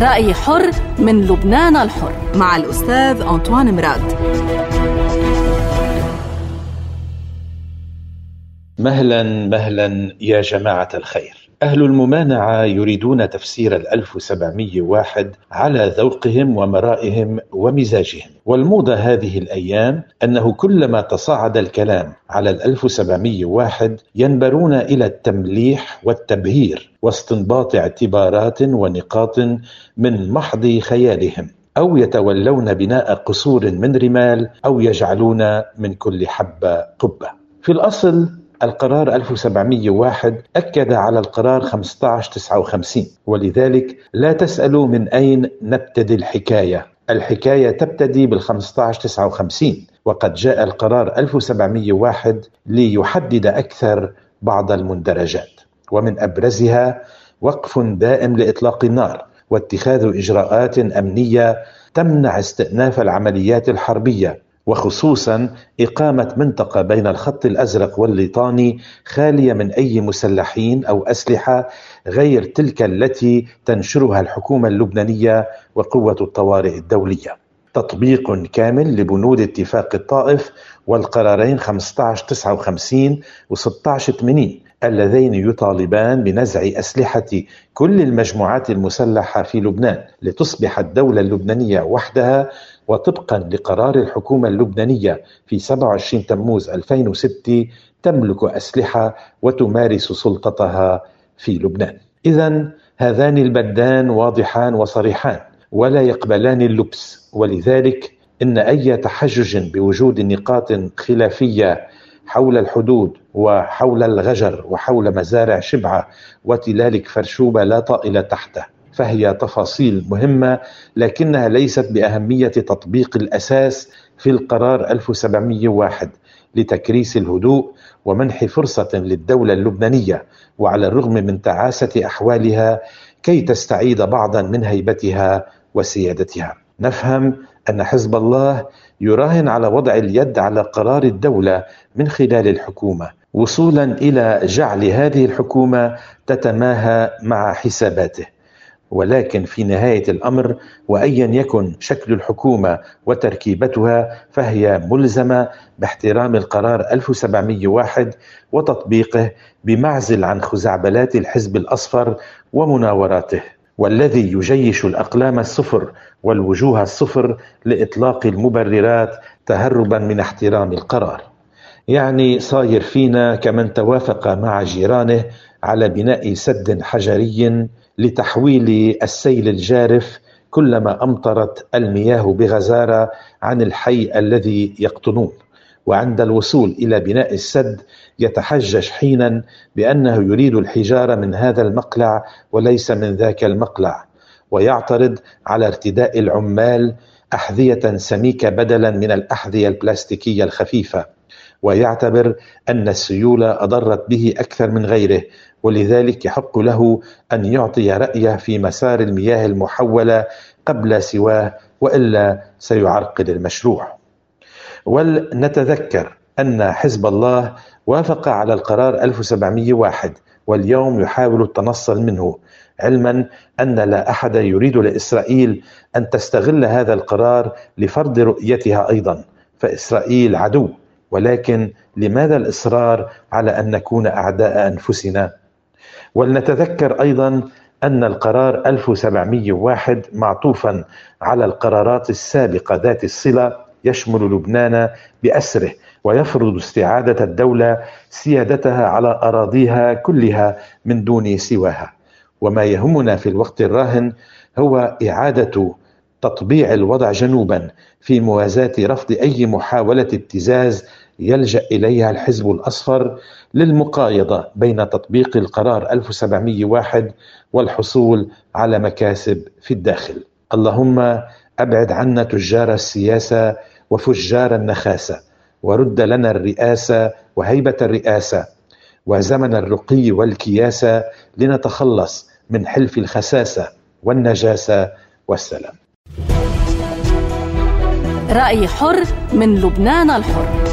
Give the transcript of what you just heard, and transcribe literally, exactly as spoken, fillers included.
رأي حر من لبنان الحر مع الأستاذ أنطوان مراد. مهلا مهلا يا جماعة الخير. أهل الممانعة يريدون تفسير الألف وسبعمئة وواحد على ذوقهم ومرائهم ومزاجهم، والموضة هذه الأيام أنه كلما تصاعد الكلام على الألف وسبعمئة وواحد ينبرون إلى التمليح والتبهير واستنباط اعتبارات ونقاط من محض خيالهم، أو يتولون بناء قصور من رمال، أو يجعلون من كل حبة قبة. في الأصل القرار ألف وسبعمئة وواحد أكد على القرار خمسة عشر تسعة وخمسين، ولذلك لا تسألوا من أين نبتدي الحكاية. الحكاية تبتدي بالخمسة عشر تسعة وخمسين، وقد جاء القرار ألف وسبعمئة وواحد ليحدد أكثر بعض المندرجات، ومن أبرزها وقف دائم لإطلاق النار، واتخاذ إجراءات أمنية تمنع استئناف العمليات الحربية، وخصوصا إقامة منطقة بين الخط الأزرق والليطاني خالية من أي مسلحين أو أسلحة غير تلك التي تنشرها الحكومة اللبنانية وقوة الطوارئ الدولية. تطبيق كامل لبنود اتفاق الطائف والقرارين خمسة عشر تسعة وخمسين و ستة عشر ثمانين اللذين يطالبان بنزع أسلحة كل المجموعات المسلحة في لبنان لتصبح الدولة اللبنانية وحدها، وطبقا لقرار الحكومة اللبنانية في سبعة وعشرين تموز ألفين وستة تملك أسلحة وتمارس سلطتها في لبنان. إذن هذان البدان واضحان وصريحان ولا يقبلان اللبس، ولذلك إن أي تحجج بوجود نقاط خلافية حول الحدود وحول الغجر وحول مزارع شبعة وتلال فرشوبة لا طائل تحته، فهي تفاصيل مهمة لكنها ليست بأهمية تطبيق الأساس في القرار ألف وسبعمئة وواحد لتكريس الهدوء ومنح فرصة للدولة اللبنانية، وعلى الرغم من تعاسة أحوالها، كي تستعيد بعضا من هيبتها وسيادتها. نفهم أن حزب الله يراهن على وضع اليد على قرار الدولة من خلال الحكومة، وصولا إلى جعل هذه الحكومة تتماهى مع حساباته، ولكن في نهاية الأمر وأيا يكن شكل الحكومة وتركيبتها فهي ملزمة باحترام القرار ألف وسبعمئة وواحد وتطبيقه بمعزل عن خزعبلات الحزب الأصفر ومناوراته، والذي يجيش الأقلام الصفر والوجوه الصفر لإطلاق المبررات تهربا من احترام القرار. يعني صاير فينا كمن توافق مع جيرانه على بناء سد حجري لتحويل السيل الجارف كلما أمطرت المياه بغزارة عن الحي الذي يقطنون، وعند الوصول إلى بناء السد يتحجج حينا بأنه يريد الحجارة من هذا المقلع وليس من ذاك المقلع، ويعترض على ارتداء العمال أحذية سميكة بدلا من الأحذية البلاستيكية الخفيفة، ويعتبر أن السيولة أضرت به أكثر من غيره، ولذلك يحق له أن يعطي رأيه في مسار المياه المحولة قبل سواه، وإلا سيعرقل المشروع. ولنتذكر أن حزب الله وافق على القرار ألف وسبعمئة وواحد واليوم يحاول التنصل منه، علما أن لا أحد يريد لإسرائيل أن تستغل هذا القرار لفرض رؤيتها أيضا، فإسرائيل عدو، ولكن لماذا الإصرار على أن نكون أعداء أنفسنا؟ ولنتذكر أيضا أن القرار ألف وسبعمئة وواحد معطوفا على القرارات السابقة ذات الصلة يشمل لبنان بأسره، ويفرض استعادة الدولة سيادتها على أراضيها كلها من دون سواها. وما يهمنا في الوقت الراهن هو إعادة تطبيع الوضع جنوبا في موازاة رفض أي محاولة ابتزاز يلجأ إليها الحزب الأصفر للمقايضة بين تطبيق القرار ألف وسبعمئة وواحد والحصول على مكاسب في الداخل. اللهم أبعد عنا تجار السياسة وفجار النخاسة، ورد لنا الرئاسة وهيبة الرئاسة وزمن الرقي والكياسة، لنتخلص من حلف الخساسة والنجاسة والسلام. رأي حر من لبنان الحر.